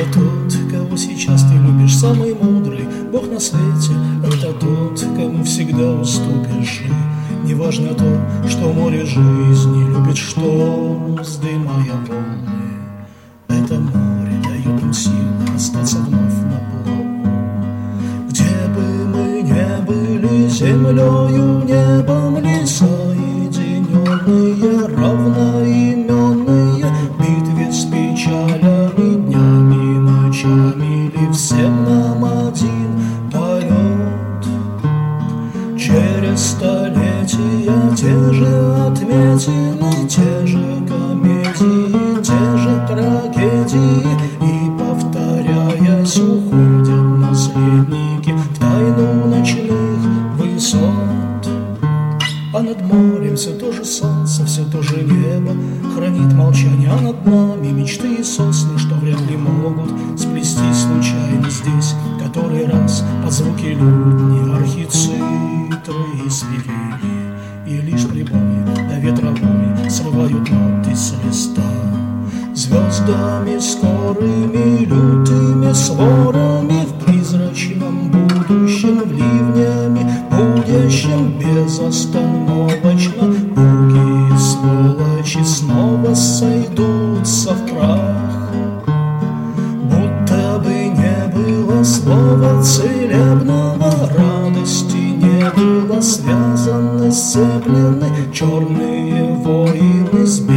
тот, кого сейчас ты любишь, самый мудрый Бог на свете. Это тот, кому всегда уступишь. И неважно то, что море жизни любит шторм, вздымая волны. Это море дает нам силы остаться вновь на плаву. Где бы мы не были, землею, небом ли соединенные, равноименные, в битве с печалями, днями, ночами ли всем нам один полет. Через столетия те же отметины, те же комедии, те же трагедии, и, повторяясь, уходят наследники в тайну ночных высот. А над морем все то же солнце, все то же небо хранит молчание, а над нами мечты и сосны, что вряд ли могут сплестись случайно здесь. Который раз под звуки лютни, архицитры и свирели, и лишь прибой да ветровой срывают ноты с листа. Звездами скорыми, лютыми сворами, в призрачном будущем, ливнями будущем, безостановочно буги и сволочи снова сойдутся в прах. Будто бы не было слова целебного, радости не было, связаны, сцеплены черные воины с белыми.